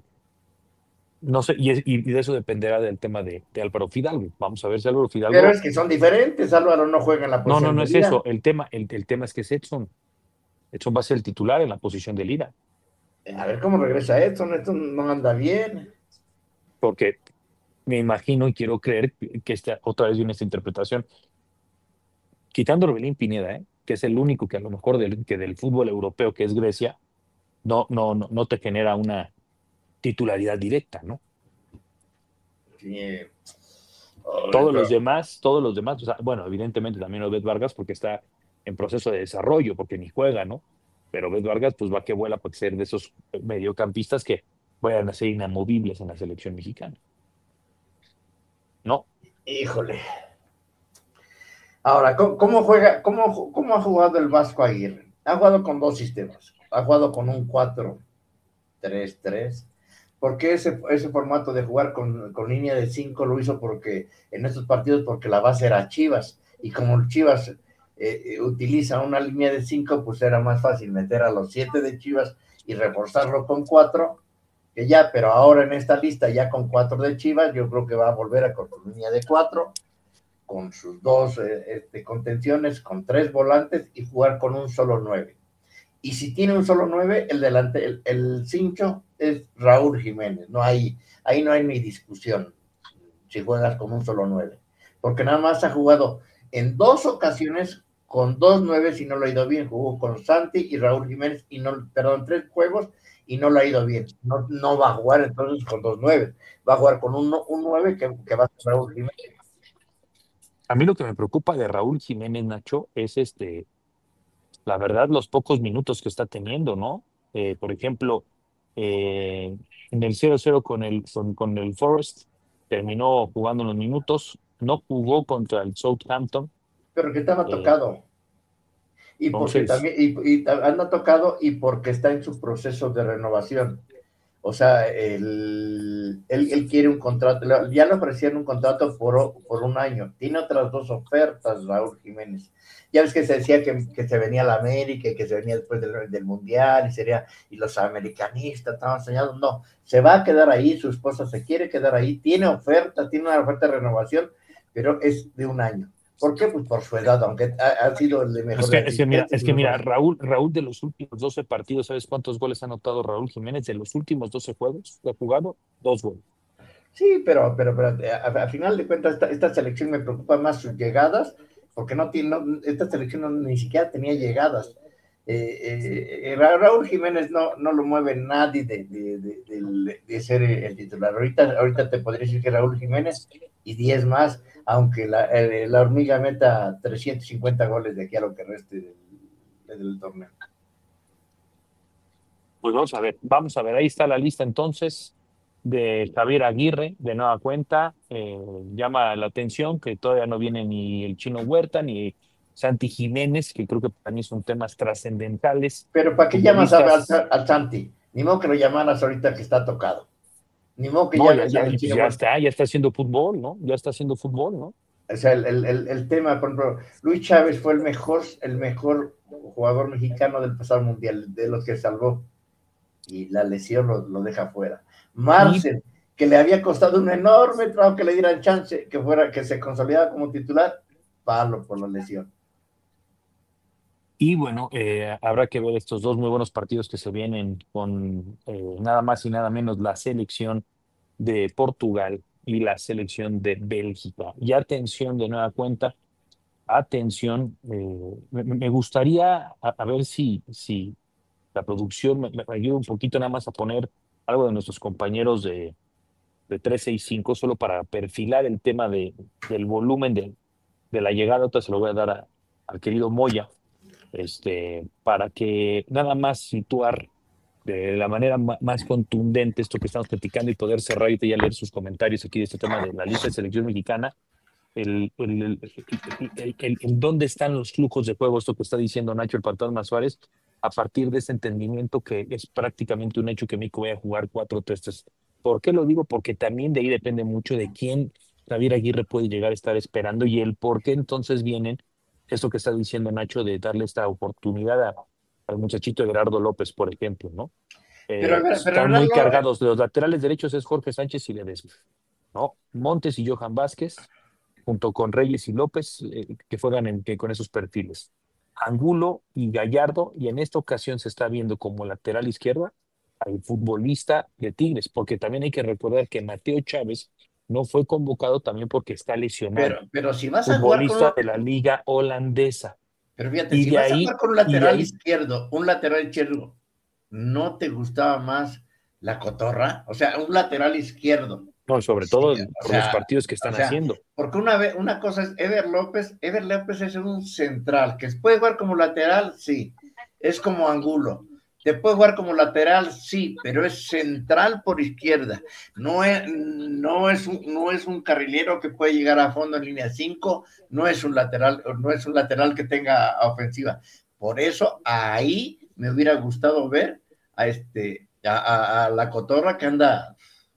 No sé, y, es, y de eso dependerá del tema de, de Álvaro Fidalgo. Vamos a ver si Álvaro Fidalgo...
Pero es que son diferentes, Álvaro no juega en la posición.
No, no, no
de
es
Lira.
eso, el tema, el, el tema es que es Edson. Edson va a ser el titular en la posición de Lira.
A ver cómo regresa Edson, Edson no anda bien.
Porque me imagino y quiero creer que esta, otra vez viene esta interpretación, quitando a Orbelín Pineda, ¿eh? Que es el único que a lo mejor del, que del fútbol europeo, que es Grecia, no, no, no, no te genera una titularidad directa, ¿no?
Sí.
Oh, todos pero... los demás, todos los demás, o sea, bueno, evidentemente también Obed Vargas porque está en proceso de desarrollo, porque ni juega, ¿no? Pero Obed Vargas pues va que vuela para ser de esos mediocampistas que vayan a ser inamovibles en la selección mexicana. ¿No?
Híjole. Ahora, ¿cómo, cómo juega, cómo, cómo ha jugado el Vasco Aguirre? Ha jugado con dos sistemas. Ha jugado con un cuatro tres tres. ¿Por qué ese, ese formato de jugar con, con línea de cinco lo hizo? Porque en estos partidos, porque la base era Chivas. Y como Chivas eh, utiliza una línea de cinco, pues era más fácil meter a los siete de Chivas y reforzarlo con cuatro. Que ya, pero ahora en esta lista, ya con cuatro de Chivas, yo creo que va a volver a con línea de cuatro. con sus dos eh, este, contenciones, con tres volantes y jugar con un solo nueve. Y si tiene un solo nueve, el delante, el, el cincho es Raúl Jiménez. No hay, ahí no hay ni discusión si juegas con un solo nueve. Porque nada más ha jugado en dos ocasiones con dos nueve y no lo ha ido bien. Jugó con Santi y Raúl Jiménez y no, perdón, tres juegos y no lo ha ido bien. No, no va a jugar entonces con dos nueve. Va a jugar con un, un nueve que, que va a ser Raúl Jiménez.
A mí lo que me preocupa de Raúl Jiménez, Nacho, es este, la verdad, los pocos minutos que está teniendo, ¿no? Eh, por ejemplo, eh, en el cero cero con el, con, con el Forest, terminó jugando unos minutos, no jugó contra el Southampton.
Pero que estaba
Eh,
tocado. Y porque
entonces,
también, y, y anda tocado y porque está en su proceso de renovación. O sea, él, él, él quiere un contrato, ya le ofrecieron un contrato por, por un año. Tiene otras dos ofertas, Raúl Jiménez. Ya ves que se decía que, que se venía a la América y que se venía después del, del Mundial y sería, y los americanistas estaban soñando. No, se va a quedar ahí, su esposa se quiere quedar ahí, tiene oferta, tiene una oferta de renovación, pero es de un año. ¿Por qué? Pues por su edad, aunque ha, ha sido el de mejor.
Es que, es que mira, es que mira Raúl, Raúl de los últimos doce partidos, ¿sabes cuántos goles ha anotado Raúl Jiménez? De los últimos doce juegos que ha jugado, dos goles.
Sí, pero, pero, pero a, a final de cuentas esta, esta selección me preocupa más sus llegadas, porque no tiene, no, esta selección no, ni siquiera tenía llegadas. Eh, eh, Raúl Jiménez no, no lo mueve nadie de, de, de, de, de ser el titular. Ahorita, ahorita te podría decir que Raúl Jiménez y diez más, aunque la, eh, la hormiga meta trescientos cincuenta goles de aquí a lo que reste del, del torneo.
Pues vamos a ver, vamos a ver, ahí está la lista entonces de Javier Aguirre, de nueva cuenta. Eh, llama la atención que todavía no viene ni el Chino Huerta ni Santi Jiménez, que creo que para mí son temas trascendentales.
Pero ¿para qué llamas a, al, al Santi? Ni modo que lo llamaras ahorita que está tocado. Ni modo que
no,
ya,
ya, ya, ya está, ya está haciendo fútbol, ¿no? Ya está haciendo fútbol, ¿no?
O sea, el, el, el tema, por ejemplo, Luis Chávez fue el mejor, el mejor jugador mexicano del pasado mundial, de los que salvó, y la lesión lo, lo deja fuera. Marcel, que le había costado un enorme trabajo que le dieran chance, que fuera, que se consolidara como titular, palo por la lesión.
Y bueno, eh, habrá que ver estos dos muy buenos partidos que se vienen con eh, nada más y nada menos la selección de Portugal y la selección de Bélgica. Y atención de nueva cuenta, atención, eh, me, me gustaría a, a ver si, si la producción me, me ayuda un poquito nada más a poner algo de nuestros compañeros de, de tres seis cinco, solo para perfilar el tema de, del volumen de, de la llegada. Otra se lo voy a dar a, al querido Moya, este, para que nada más situar de la manera ma- más contundente esto que estamos platicando y poder cerrar y ya leer sus comentarios aquí de este tema de la lista de selección mexicana, el, el, el, el, el- el- el dónde están los flujos de juego, esto que está diciendo Nacho el Fantasma Suárez, a partir de ese entendimiento que es prácticamente un hecho que México vaya a jugar cuatro tres tres. ¿Por qué lo digo? Porque también de ahí depende mucho de quién Javier Aguirre puede llegar a estar esperando y el por qué entonces vienen, esto que está diciendo Nacho, de darle esta oportunidad a- al muchachito Gerardo López, por ejemplo, ¿no?
Pero,
Eh,
pero, pero
están
no,
muy
no,
cargados. De los laterales derechos es Jorge Sánchez y Ledesma, ¿no? Montes y Johan Vázquez, junto con Reyes y López, eh, que juegan en, que, con esos perfiles. Angulo y Gallardo, y en esta ocasión se está viendo como lateral izquierda al futbolista de Tigres, porque también hay que recordar que Mateo Chávez no fue convocado también porque está lesionado,
pero, pero si vas a jugar con un,
futbolista de la liga holandesa.
pero fíjate,
Y
si
de
vas a
ahí,
jugar con un
y de
lateral
ahí,
izquierdo, un lateral izquierdo, ¿no te gustaba más la cotorra? O sea, un lateral izquierdo.
no, sobre
Sí,
todo
o
por los
sea,
partidos que
o
están
sea,
haciendo.
porque una vez, una cosa es Eder López, Eder López es un central, que puede jugar como lateral, sí, es como Angulo, te puede jugar como lateral, sí, pero es central por izquierda, no es, no es, un, no es un carrilero que puede llegar a fondo en línea cinco, no es un lateral, no es un lateral que tenga ofensiva, por eso ahí me hubiera gustado ver a este, a, a, a la cotorra que anda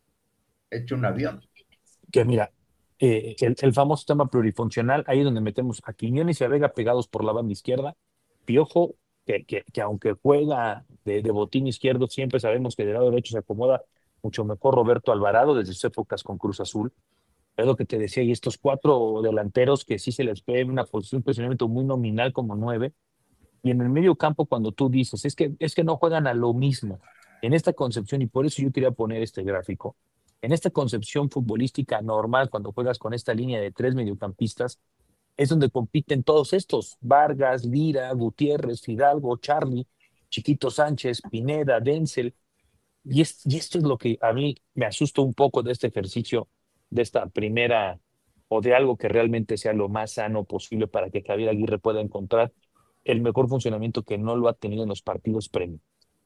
hecho un avión.
Que mira, eh, el, el famoso tema plurifuncional, ahí donde metemos a Quiñones y a Vega pegados por la banda izquierda, Piojo, que, que, que aunque juega de, de botín izquierdo, siempre sabemos que del lado derecho se acomoda mucho mejor Roberto Alvarado desde sus épocas con Cruz Azul. Es lo que te decía, y estos cuatro delanteros que sí se les ve una posición, un posicionamiento muy nominal como nueve, y en el medio campo cuando tú dices, es que, es que no juegan a lo mismo, en esta concepción, y por eso yo quería poner este gráfico, en esta concepción futbolística normal, cuando juegas con esta línea de tres mediocampistas, es donde compiten todos estos, Vargas, Lira, Gutiérrez, Fidalgo, Charlie, Chiquito Sánchez, Pineda, Denzel, y, es, y esto es lo que a mí me asusta un poco de este ejercicio, de esta primera, o de algo que realmente sea lo más sano posible para que Javier Aguirre pueda encontrar el mejor funcionamiento que no lo ha tenido en los partidos premium.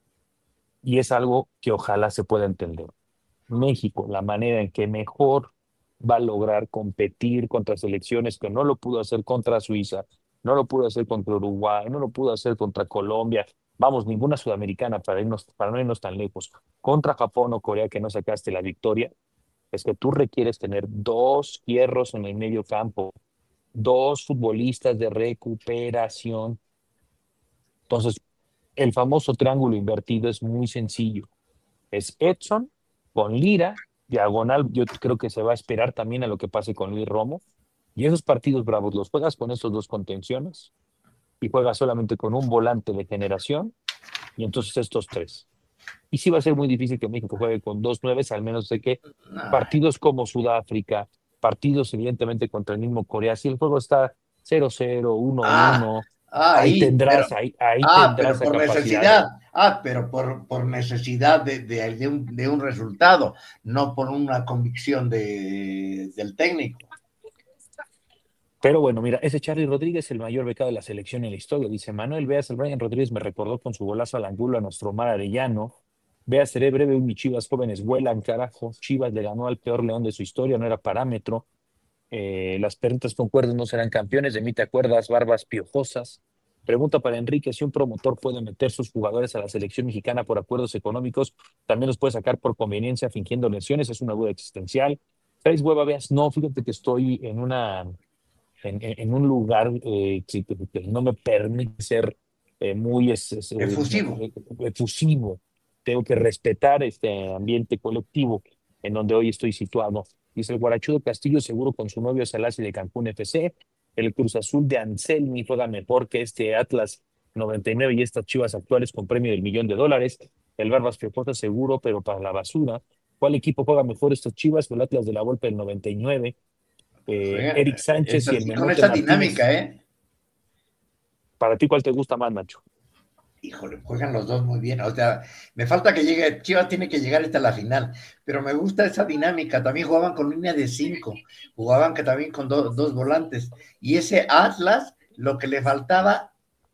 Y es algo que ojalá se pueda entender. México, la manera en que mejor va a lograr competir contra selecciones que no lo pudo hacer contra Suiza, no lo pudo hacer contra Uruguay, no lo pudo hacer contra Colombia, vamos, ninguna sudamericana para irnos, para no irnos tan lejos, contra Japón o Corea que no sacaste la victoria, es que tú requieres tener dos hierros en el medio campo, dos futbolistas de recuperación. Entonces, el famoso triángulo invertido es muy sencillo. Es Edson con Lira, diagonal, yo creo que se va a esperar también a lo que pase con Luis Romo. Y esos partidos bravos los juegas con estos dos contenciones y juegas solamente con un volante de generación y entonces estos tres. Y sí va a ser muy difícil que México juegue con dos nueves, al menos de que partidos como Sudáfrica, partidos evidentemente contra el mismo Corea, si el juego está cero cero, uno uno,
Ah,
ahí
ahí,
tendrás,
pero,
ahí, ahí
ah,
tendrás
pero
esa
por
capacidad.
necesidad, ah, pero por, por necesidad de, de, de, un, de un resultado, no por una convicción de, del técnico.
Pero bueno, mira, ese Charly Rodríguez, el mayor becado de la selección en la historia, dice Manuel Veas, el Brian Rodríguez me recordó con su golazo al ángulo a nuestro Omar Arellano. Veas, seré breve, mis Chivas jóvenes vuelan, carajo. Chivas le ganó al peor león de su historia, no era parámetro. Eh, las perritas con cuerdas no serán campeones, de mí te acuerdas, barbas piojosas. Pregunta para Enrique, si un promotor puede meter sus jugadores a la selección mexicana por acuerdos económicos, también los puede sacar por conveniencia fingiendo lesiones, es una duda existencial. Traes hueva, Veas, no, fíjate que estoy en una... En, en, un lugar eh, que, que no me permite ser eh, muy es, es,
Efusivo.
eh, efusivo. Tengo que respetar este ambiente colectivo en donde hoy estoy situado. Dice el Guarachudo Castillo, seguro con su novio Salasi de Cancún F C. El Cruz Azul de Anselmi juega mejor que este Atlas noventa y nueve y estas Chivas actuales con premio del millón de dólares. El Barbas Piojosa seguro, pero para la basura. ¿Cuál equipo juega mejor estas Chivas? El Atlas de la Volpe del noventa y nueve. Eh, Eric Sánchez
esa,
y el
con
Menote
esa
Martínez.
dinámica, ¿eh?
¿Para ti cuál te gusta más, Nacho?
Híjole, juegan los dos muy bien. O sea, me falta que llegue, Chivas tiene que llegar hasta la final, pero me gusta esa dinámica. También jugaban con línea de cinco, jugaban que también con do, dos volantes. Y ese Atlas, lo que le faltaba,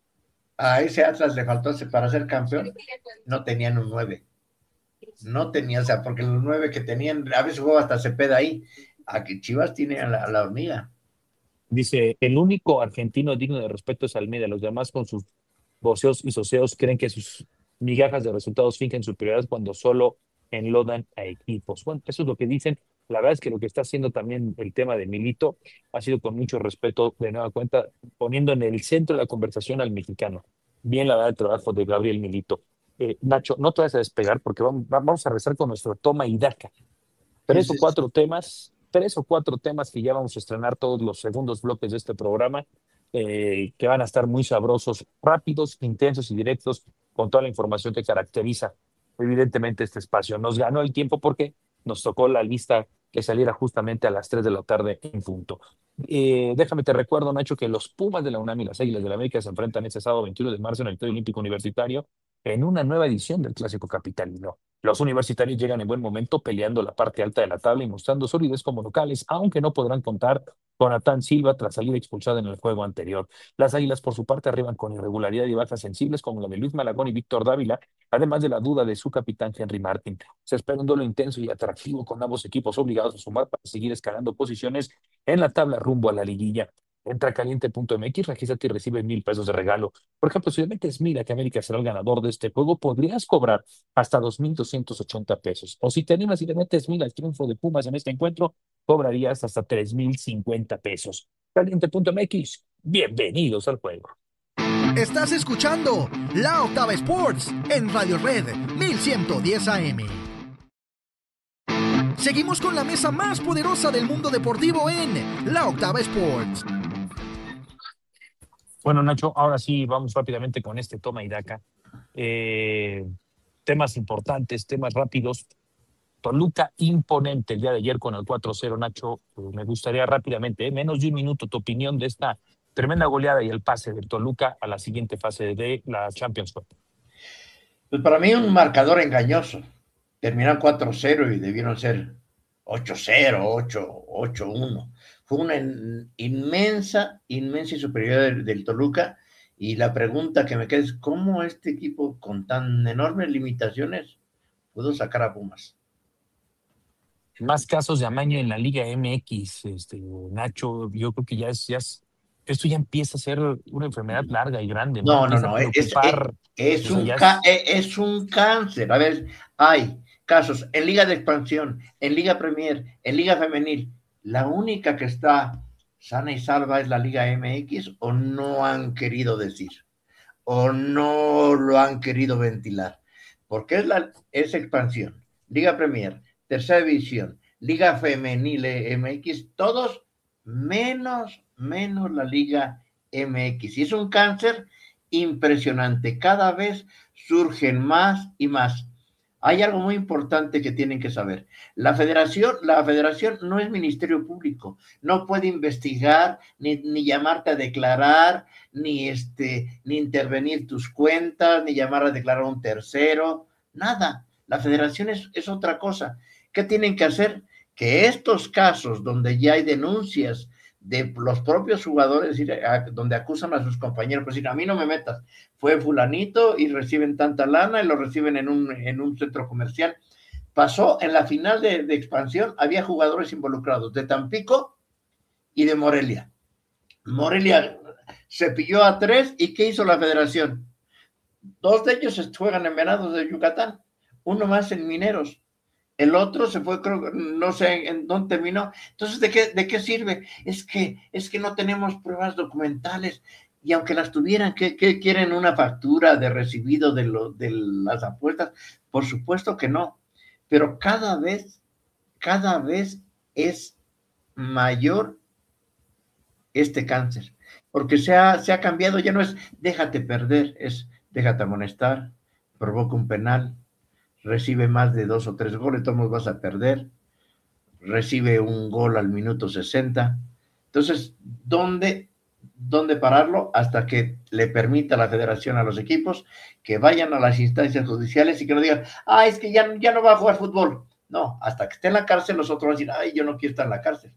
a ese Atlas le faltó para ser campeón, no tenían un nueve. No tenía, o sea, porque los nueve que tenían, a veces jugaba hasta Cepeda ahí. Aquí Chivas tiene a la, a la hormiga.
Dice, el único argentino digno de respeto es Almeida, los demás con sus voceos y soceos creen que sus migajas de resultados fingen superioridad cuando solo enlodan a equipos. Bueno, eso es lo que dicen. La verdad es que lo que está haciendo también el tema de Milito ha sido con mucho respeto, de nueva cuenta, poniendo en el centro de la conversación al mexicano. Bien, la verdad, el trabajo de Gabriel Milito. Eh, Nacho, no te vas a despegar porque vamos, vamos a regresar con nuestro toma y daca. Tres o cuatro temas, tres o cuatro temas que ya vamos a estrenar todos los segundos bloques de este programa, eh, que van a estar muy sabrosos, rápidos, intensos y directos, con toda la información que caracteriza evidentemente este espacio. Nos ganó el tiempo porque nos tocó la lista que saliera justamente a las tres de la tarde en punto. Eh, déjame te recuerdo, Nacho, que los Pumas de la UNAM y las Águilas de la América se enfrentan este sábado veintiuno de marzo en el Estadio Olímpico Universitario en una nueva edición del Clásico Capitalino. Los universitarios llegan en buen momento peleando la parte alta de la tabla y mostrando solidez como locales, aunque no podrán contar con Natán Silva tras salir expulsado en el juego anterior. Las Águilas, por su parte, arriban con irregularidad y bajas sensibles como la de Luis Malagón y Víctor Dávila, además de la duda de su capitán Henry Martin. Se espera un duelo intenso y atractivo con ambos equipos obligados a sumar para seguir escalando posiciones en la tabla rumbo a la liguilla. Entra a caliente punto m x, regístrate y recibe mil pesos de regalo. Por ejemplo, si le metes mil a que América será el ganador de este juego, podrías cobrar hasta dos mil doscientos ochenta pesos. O si te animas y le metes mil al triunfo de Pumas en este encuentro, cobrarías hasta tres mil cincuenta pesos. caliente punto m x, bienvenidos al juego.
Estás escuchando La Octava Sports en Radio Red mil ciento diez A M. Seguimos con la mesa más poderosa del mundo deportivo en La Octava Sports.
Bueno, Nacho, ahora sí vamos rápidamente con este toma y daca. Eh, temas importantes, temas rápidos. Toluca imponente el día de ayer con el cuatro cero, Nacho. Eh, me gustaría rápidamente, eh, menos de un minuto, tu opinión de esta tremenda goleada y el pase del Toluca a la siguiente fase de la Champions Cup.
Pues para mí un marcador engañoso. Terminaron cuatro cero y debieron ser ocho cero, ocho uno. Fue una inmensa, inmensa superioridad del, del Toluca, y la pregunta que me queda es ¿cómo este equipo con tan enormes limitaciones pudo sacar a Pumas?
Más casos de amaño en la Liga M X, este, Nacho, yo creo que ya es, ya es, esto ya empieza a ser una enfermedad larga y grande, ¿no?
No, no,
no,
es, es, es, un,
es...
es un cáncer. A ver, hay casos en Liga de Expansión, en Liga Premier, en Liga Femenil. La única que está sana y salva es la Liga M X, o no han querido decir, o no lo han querido ventilar, porque es, la, es Expansión, Liga Premier, Tercera División, Liga Femenil M X, todos menos, menos la Liga M X. Y es un cáncer impresionante. Cada vez surgen más y más. Hay algo muy importante que tienen que saber. La federación, la federación no es ministerio público, no puede investigar, ni, ni llamarte a declarar, ni, este, ni intervenir tus cuentas, ni llamar a declarar a un tercero, nada. La federación es, es otra cosa. ¿Qué tienen que hacer? Que estos casos donde ya hay denuncias de los propios jugadores, donde acusan a sus compañeros, pues decir, a mí no me metas, fue fulanito y reciben tanta lana y lo reciben en un, en un centro comercial. Pasó en la final de, de Expansión, había jugadores involucrados de Tampico y de Morelia. Morelia se pilló a tres, y ¿qué hizo la federación? Dos de ellos juegan en Venados de Yucatán, uno más en Mineros. El otro se fue, creo, no sé en dónde terminó. Entonces, ¿de qué, de qué sirve? Es que, es que no tenemos pruebas documentales, y aunque las tuvieran, ¿qué, qué quieren? ¿Una factura de recibido de, lo, de las apuestas? Por supuesto que no. Pero cada vez, cada vez es mayor este cáncer, porque se ha, se ha cambiado, ya no es déjate perder, es déjate amonestar, provoca un penal, recibe más de dos o tres goles, todos vas a perder, recibe un gol al minuto sesenta. Entonces, ¿dónde, dónde pararlo? Hasta que le permita a la federación, a los equipos, que vayan a las instancias judiciales y que no digan, ah, es que ya, ya no va a jugar fútbol. No, hasta que esté en la cárcel, nosotros vamos a decir, ay, yo no quiero estar en la cárcel.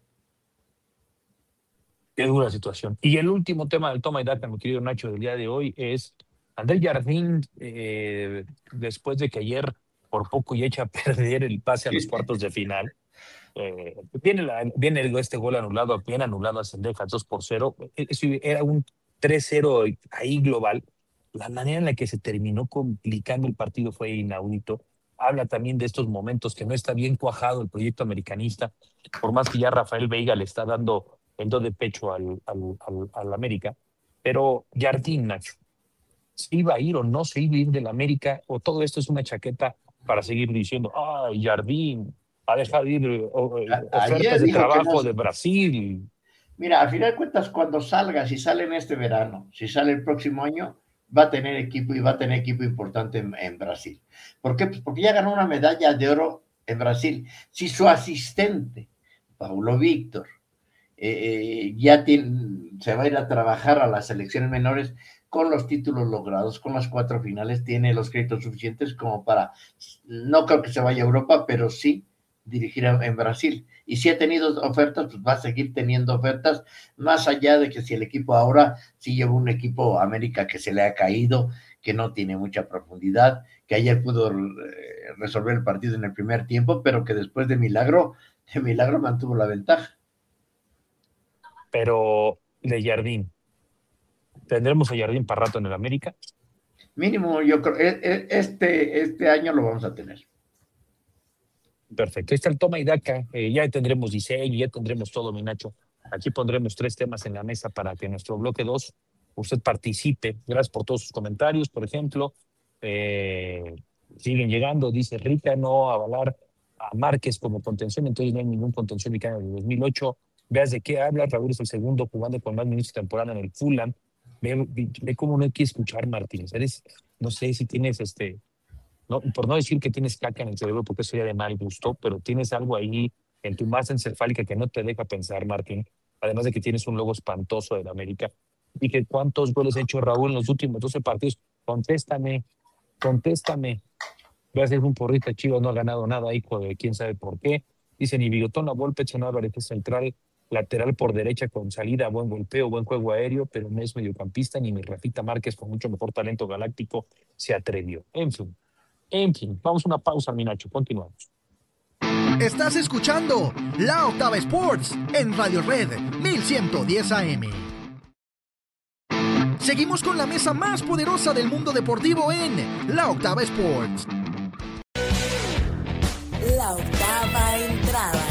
Qué dura situación. Y el último tema del toma y daca, mi querido Nacho, del día de hoy es André Jardín, eh, después de que ayer por poco y echa a perder el pase a los cuartos de final. Eh, viene, la, viene este gol anulado, bien anulado a Zendejas, dos por cero. Eso era un tres cero ahí global. La manera en la que se terminó complicando el partido fue inaudito. Habla también de estos momentos que no está bien cuajado el proyecto americanista, por más que ya Rafael Veiga le está dando el do de pecho al, al, al, al América. Pero Jardín, Nacho, ¿se iba a ir o no se iba a ir del América? ¿O todo esto es una chaqueta para seguir diciendo, ay, Jardín ha dejado de ir o, ofertas de trabajo no... de Brasil?
Mira, al final de cuentas, cuando salga, si sale en este verano, si sale el próximo año, va a tener equipo, y va a tener equipo importante en, en Brasil. ¿Por qué? Pues porque ya ganó una medalla de oro en Brasil. Si su asistente, Paulo Víctor, eh, ya tiene, se va a ir a trabajar a las selecciones menores, con los títulos logrados, con las cuatro finales, tiene los créditos suficientes como para, no creo que se vaya a Europa, pero sí dirigir en Brasil. Y si ha tenido ofertas, pues va a seguir teniendo ofertas, más allá de que si el equipo ahora sí lleva un equipo América que se le ha caído, que no tiene mucha profundidad, que ayer pudo resolver el partido en el primer tiempo, pero que después de milagro, de milagro mantuvo la ventaja.
Pero de Jardín, ¿tendremos a Jardín para rato en el América?
Mínimo, yo creo, este, este año lo vamos a tener.
Perfecto, ahí está el toma y daca, eh, ya tendremos diseño, ya tendremos todo, mi Nacho. Aquí pondremos tres temas en la mesa para que en nuestro bloque dos usted participe. Gracias por todos sus comentarios, por ejemplo. Eh, siguen llegando, dice Rita, no avalar a Márquez como contención, entonces no hay ningún contención mexicano de dos mil ocho. Veas de qué habla, Raúl es el segundo jugando con más minutos de temporada en el Fulham. Ve, ve, ve cómo no hay que escuchar, Martínez. Eres, no sé si tienes, este, no, por no decir que tienes caca en el cerebro, porque eso ya de mal gusto, pero tienes algo ahí en tu masa encefálica que no te deja pensar, Martín. Además de que tienes un logo espantoso del América. Y que cuántos goles ha hecho Raúl en los últimos doce partidos. Contéstame, contéstame. Voy a hacer un porrita, Chivas no ha ganado nada, hijo de quién sabe por qué. Dice ni Bigotón, la Volpe, Edson Álvarez es central, lateral por derecha con salida, buen golpeo, buen juego aéreo, pero no es mediocampista, ni mi Rafita Márquez con mucho mejor talento galáctico se atrevió. En fin, en fin, vamos a una pausa, mi Nacho, continuamos.
Estás escuchando La Octava Sports en Radio Red mil ciento diez A M. Seguimos con la mesa más poderosa del mundo deportivo en La Octava Sports.
La octava entrada.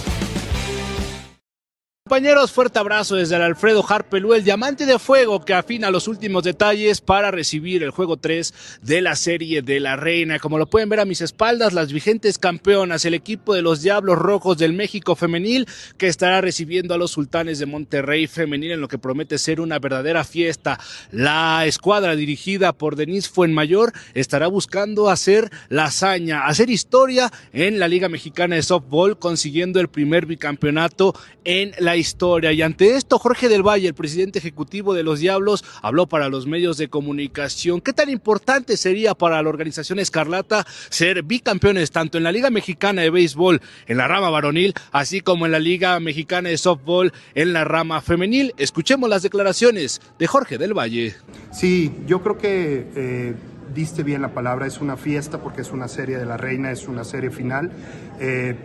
Compañeros, fuerte abrazo desde el Alfredo Harpelú, el diamante de fuego que afina los últimos detalles para recibir el juego tres de la Serie de la Reina. Como lo pueden ver a mis espaldas, las vigentes campeonas, el equipo de los Diablos Rojos del México femenil, que estará recibiendo a los Sultanes de Monterrey femenil en lo que promete ser una verdadera fiesta. La escuadra dirigida por Denise Fuenmayor estará buscando hacer la hazaña, hacer historia en la Liga Mexicana de Softball, consiguiendo el primer bicampeonato en la historia. Y ante esto, Jorge del Valle, el presidente ejecutivo de los Diablos, habló para los medios de comunicación. ¿Qué tan importante sería para la organización Escarlata ser bicampeones tanto en la Liga Mexicana de Béisbol en la rama varonil, así como en la Liga Mexicana de Softball en la rama femenil? Escuchemos las declaraciones de Jorge del Valle.
Sí, yo creo que eh, diste bien la palabra, es una fiesta porque es una serie de la Reina, es una serie final. Eh,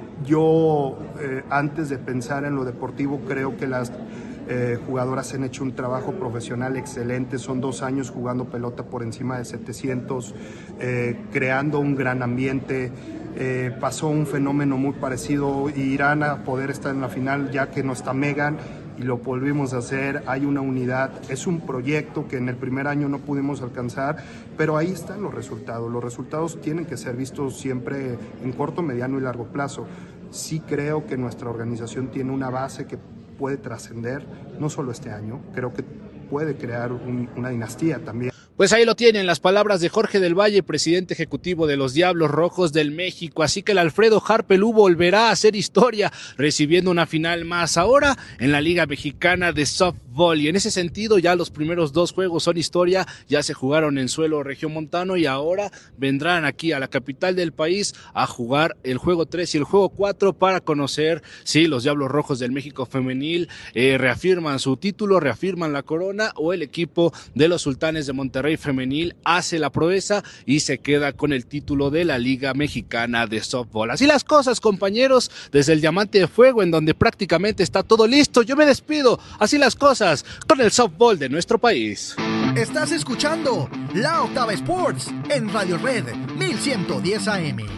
yo, eh, antes de pensar en lo deportivo, creo que las eh, jugadoras han hecho un trabajo profesional excelente, son dos años jugando pelota por encima de setecientos, eh, creando un gran ambiente. Eh, pasó un fenómeno muy parecido y irán a poder estar en la final ya que no está Megan y lo volvimos a hacer. Hay una unidad, es un proyecto que en el primer año no pudimos alcanzar, pero ahí están los resultados. Los resultados tienen que ser vistos siempre en corto, mediano y largo plazo. Sí creo que nuestra organización tiene una base que puede trascender, no solo este año, creo que puede crear un, una dinastía también.
Pues ahí lo tienen las palabras de Jorge del Valle, presidente ejecutivo de los Diablos Rojos del México. Así que el Alfredo Harpelú volverá a hacer historia, recibiendo una final más ahora en la Liga Mexicana de Softball. Y en ese sentido ya los primeros dos juegos son historia, ya se jugaron en suelo regiomontano y ahora vendrán aquí a la capital del país a jugar el juego tres y el juego cuatro para conocer si los Diablos Rojos del México femenil eh, reafirman su título, reafirman la corona, o el equipo de los Sultanes de Monterrey femenil hace la proeza y se queda con el título de la Liga Mexicana de Softball. Así las cosas, compañeros, desde el Diamante de Fuego, en donde prácticamente está todo listo. Yo me despido, así las cosas, con el softball de nuestro país.
Estás escuchando La Octava Sports en Radio Red mil ciento diez A M.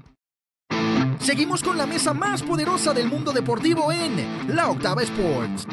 Seguimos con la mesa más poderosa del mundo deportivo en La Octava Sports.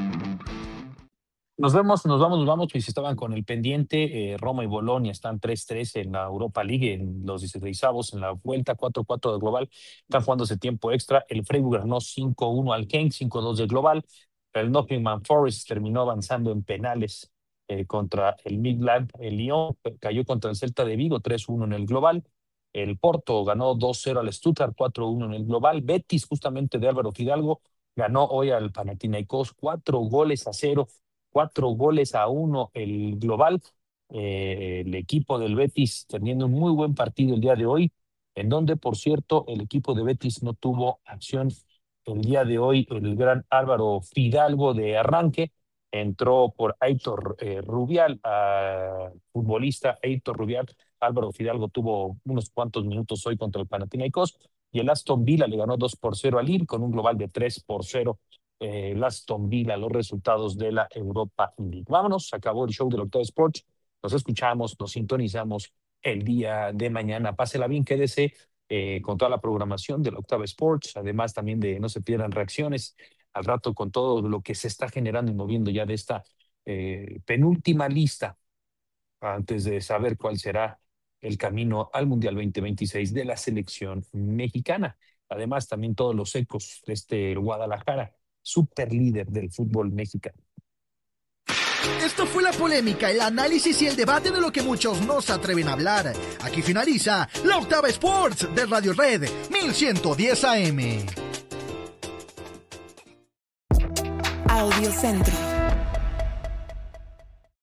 Nos vemos, nos vamos, nos vamos, pues estaban con el pendiente. eh, Roma y Bolonia están tres tres en la Europa League, en los dieciseisavos, en la vuelta cuatro cuatro de global, están jugándose tiempo extra. El Freiburg ganó cinco uno al Genk, cinco dos de global. El Nottingham Forest terminó avanzando en penales eh, contra el Midland. El Lyon cayó contra el Celta de Vigo, tres uno en el global. El Porto ganó dos cero al Stuttgart, cuatro uno en el global. Betis, justamente de Álvaro Fidalgo, ganó hoy al Panathinaikos cuatro goles a cero. Cuatro goles a uno el global. Eh, el equipo del Betis teniendo un muy buen partido el día de hoy, en donde, por cierto, el equipo de Betis no tuvo acción el día de hoy. El gran Álvaro Fidalgo de arranque entró por Aitor eh, Rubial, uh, futbolista Aitor Rubial. Álvaro Fidalgo tuvo unos cuantos minutos hoy contra el Panathinaikos, y el Aston Villa le ganó dos por cero al Lille con un global de tres por cero. Eh, el Aston Villa, los resultados de la Europa League. Vámonos, acabó el show de Octava Sports. Nos escuchamos, nos sintonizamos el día de mañana. Pásela bien, quédese eh, con toda la programación de la Octava Sports. Además, también de no se pierdan reacciones al rato con todo lo que se está generando y moviendo ya de esta eh, penúltima lista, antes de saber cuál será el camino al Mundial veinte veintiséis de la selección mexicana. además también todos los ecos de este Guadalajara, super líder del fútbol mexicano.
Esto fue la polémica, el análisis y el debate de lo que muchos no se atreven a hablar. Aquí finaliza la Octava Sports de Radio Red mil ciento diez A M.
Audiocentro.